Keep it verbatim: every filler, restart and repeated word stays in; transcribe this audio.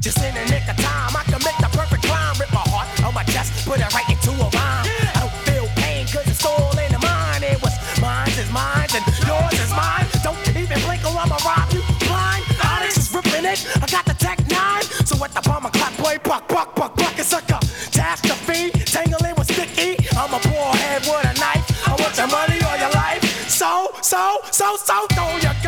Just in the nick of time, I can make the perfect climb. Rip my heart on my chest, put it right into a rhyme. I don't feel pain, cause it's all in the mind. It was mine is mine, and yours is mine. Don't even blink or I'ma rob you blind. Onyx is ripping it, I got the tech nine. So at the bomb clock, boy, buck, buck, buck, buck, it's like a catastrophe. Tangling with sticky, I'm a poor head with a knife. I want your money or your life. So, so, so, so, throw your